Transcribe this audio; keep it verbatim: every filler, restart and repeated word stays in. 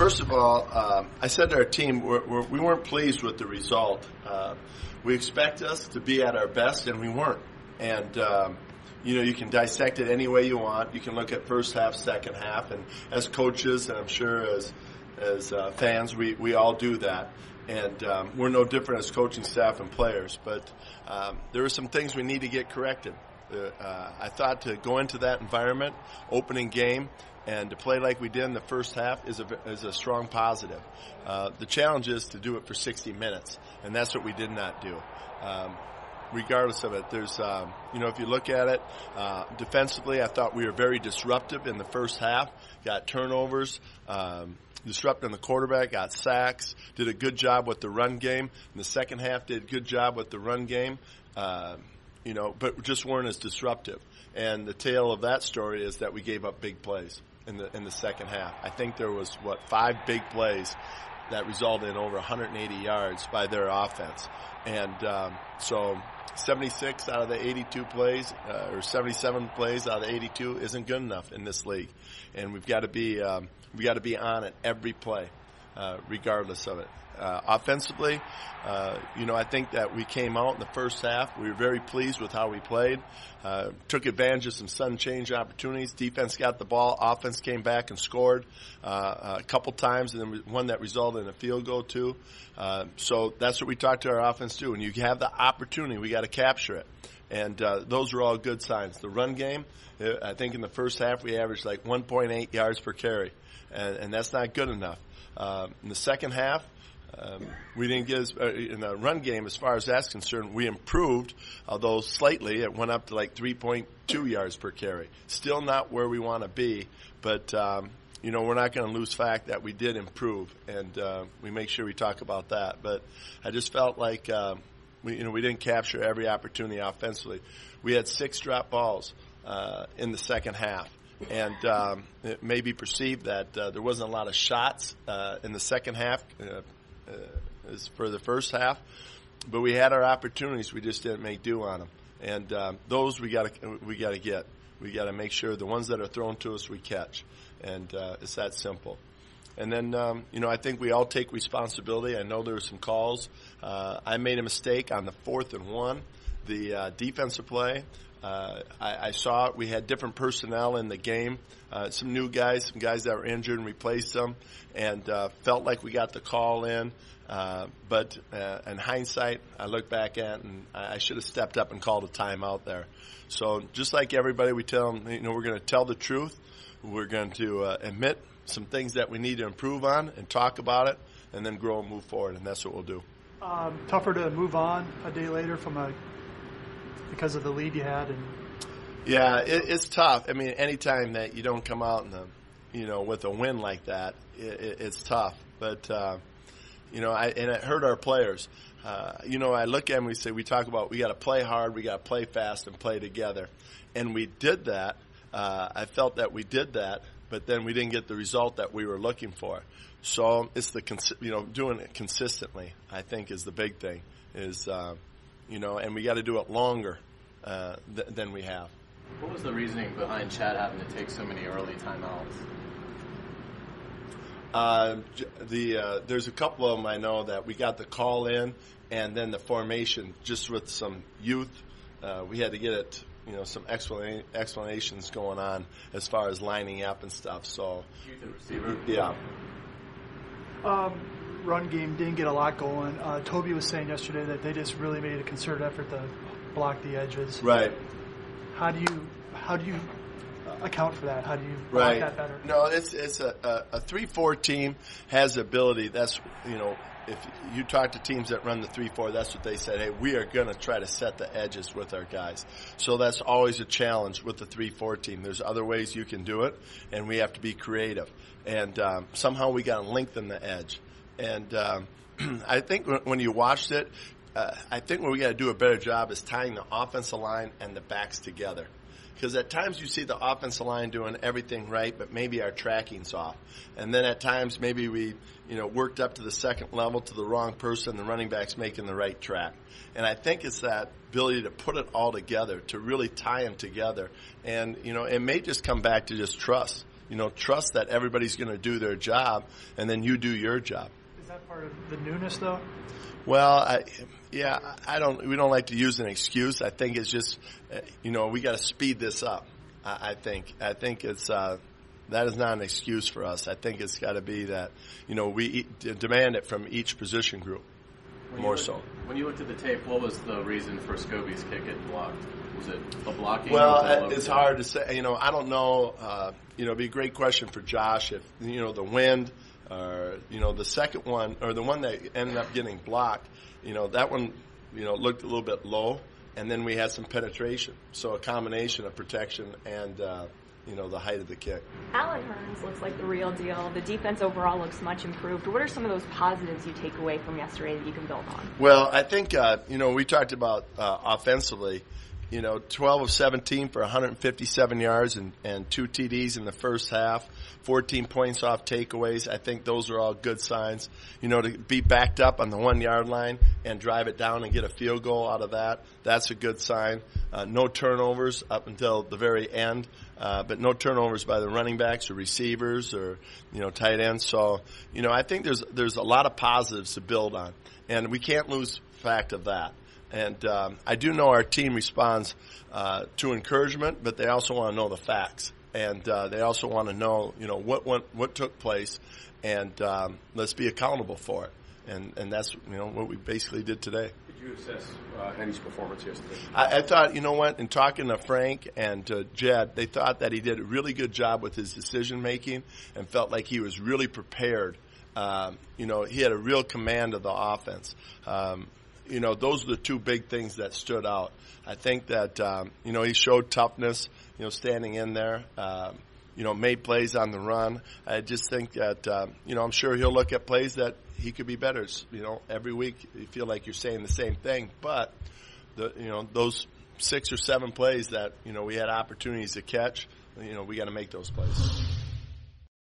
first of all, um, I said to our team we're, we're, we weren't pleased with the result. Uh, we expect us to be at our best, and we weren't. And um, you know, you can dissect it any way you want. You can look at first half, second half, and as coaches, and I'm sure as as uh, fans, we, we all do that. And um, we're no different as coaching staff and players. But um, there are some things we need to get corrected. Uh, I thought to go into that environment, opening game, and to play like we did in the first half is a, is a strong positive. Uh, the challenge is to do it for sixty minutes, and that's what we did not do. Um, regardless of it, there's, um, you know, if you look at it, uh, defensively, I thought we were very disruptive in the first half, got turnovers, um, disrupting the quarterback, got sacks, did a good job with the run game. In the second half, did a good job with the run game. Uh, You know, but just weren't as disruptive. And the tale of that story is that we gave up big plays in the in the second half. I think there was, what, five big plays that resulted in over one hundred eighty yards by their offense. And um, so seventy-six out of the eighty-two plays, uh, or seventy-seven plays out of the eighty-two isn't good enough in this league. And we've got to be um, we got to be on it every play, uh, regardless of it. Uh, offensively, uh, you know, I think that we came out in the first half. We were very pleased with how we played. Uh, took advantage of some sudden change opportunities. Defense got the ball. Offense came back and scored uh, a couple times, and then one that resulted in a field goal too. Uh, so that's what we talked to our offense to. When you have the opportunity, we got to capture it. And uh, those are all good signs. The run game, I think in the first half we averaged like one point eight yards per carry, and, and that's not good enough. Uh, in the second half, Um, we didn't get as, uh, in the run game, as far as that's concerned, we improved, although slightly. It went up to like three point two yards per carry. Still not where we want to be, but, um, you know, we're not going to lose fact that we did improve, and uh, we make sure we talk about that. But I just felt like, uh, we, you know, we didn't capture every opportunity offensively. We had six drop balls uh, in the second half. And um, it may be perceived that uh, there wasn't a lot of shots uh, in the second half uh, uh, as for the first half, but we had our opportunities. We just didn't make do on them, and um, those we got to we got to get. We got to make sure the ones that are thrown to us we catch, and uh, it's that simple. And then um, you know, I think we all take responsibility. I know there were some calls. Uh, I made a mistake on the fourth and one, the uh, defensive play. Uh, I, I saw it. We had different personnel in the game, uh, some new guys, some guys that were injured, and replaced them, and uh, felt like we got the call in. Uh, but uh, in hindsight, I look back at, and I should have stepped up and called a timeout there. So just like everybody, we tell them, you know, we're going to tell the truth. We're going to uh, admit some things that we need to improve on and talk about it, and then grow and move forward, and that's what we'll do. Um, tougher to move on a day later from a because of the lead you had, and yeah, it, it's tough. I mean, anytime that you don't come out in the, you know, with a win like that, it, it, it's tough. But uh, you know, I and it hurt our players. Uh, you know, I look at them. We say we talk about we got to play hard, we got to play fast, and play together, and we did that. Uh, I felt that we did that, but then we didn't get the result that we were looking for. So it's the cons- you know doing it consistently. I think is the big thing. Is uh, You know, and we got to do it longer uh, th- than we have. What was the reasoning behind Chad having to take so many early timeouts? Uh, the uh, there's a couple of them I know that we got the call in, and then the formation just with some youth. Uh, we had to get it, you know, some explana- explanations going on as far as lining up and stuff. So, Youth and receiver. Yeah. um, run game didn't get a lot going. Uh, Toby was saying yesterday that they just really made a concerted effort to block the edges. Right. How do you how do you account for that? How do you block Right. that better? No, it's it's a a, a three four team has the ability. That's, you know, if you talk to teams that run the three four, that's what they said. Hey, we are going to try to set the edges with our guys. So that's always a challenge with the three four team. There's other ways you can do it, and we have to be creative. And um, somehow we got to lengthen the edge. And um, I think when you watched it, uh, I think what we got to do a better job is tying the offensive line and the backs together. Because at times you see the offensive line doing everything right, but maybe our tracking's off. And then at times maybe we, you know, worked up to the second level to the wrong person, the running back's making the right track. And I think it's that ability to put it all together, to really tie them together. And, you know, it may just come back to just trust. you know, trust that everybody's going to do their job, and then you do your job. Is that part of the newness, though? Well, I, yeah, I don't. We don't like to use an excuse. I think it's just, you know, we got to speed this up. I, I think. I think it's uh, that is not an excuse for us. I think it's got to be that, you know, we e- demand it from each position group when more looked, so. When you looked at the tape, what was the reason for Scobie's kick getting blocked? Was it the blocking? Well, or the it's hard to say. You know, I don't know. Uh, you know, it'd be a great question for Josh if, you know, the wind or, you know, the second one or the one that ended up getting blocked, you know, that one, you know, looked a little bit low, and then we had some penetration. So a combination of protection and, uh, you know, the height of the kick. Alan Hearns looks like the real deal. The defense overall looks much improved. What are some of those positives you take away from yesterday that you can build on? Well, I think, uh, you know, we talked about uh, offensively. You know, twelve of seventeen for one hundred fifty-seven yards and, and two T Ds in the first half, fourteen points off takeaways. I think those are all good signs. You know, to be backed up on the one-yard line and drive it down and get a field goal out of that, that's a good sign. Uh, no turnovers up until the very end, uh, but no turnovers by the running backs or receivers or, you know, tight ends. So, you know, I think there's there's a lot of positives to build on, and we can't lose fact of that. And um, I do know our team responds uh, to encouragement, but they also want to know the facts, and uh, they also want to know, you know, what what, what took place, and um, let's be accountable for it. And and that's, you know, what we basically did today. Did you assess uh, Henny's performance yesterday? I, I thought, you know what, in talking to Frank and to Jed, they thought that he did a really good job with his decision making and felt like he was really prepared. Um, you know, he had a real command of the offense. Um, You know, those are the two big things that stood out. I think that, um, you know, he showed toughness, you know, standing in there, um, you know, made plays on the run. I just think that, um, you know, I'm sure he'll look at plays that he could be better. You know, every week you feel like you're saying the same thing. But, the you know, those six or seven plays that, you know, we had opportunities to catch, you know, we got to make those plays.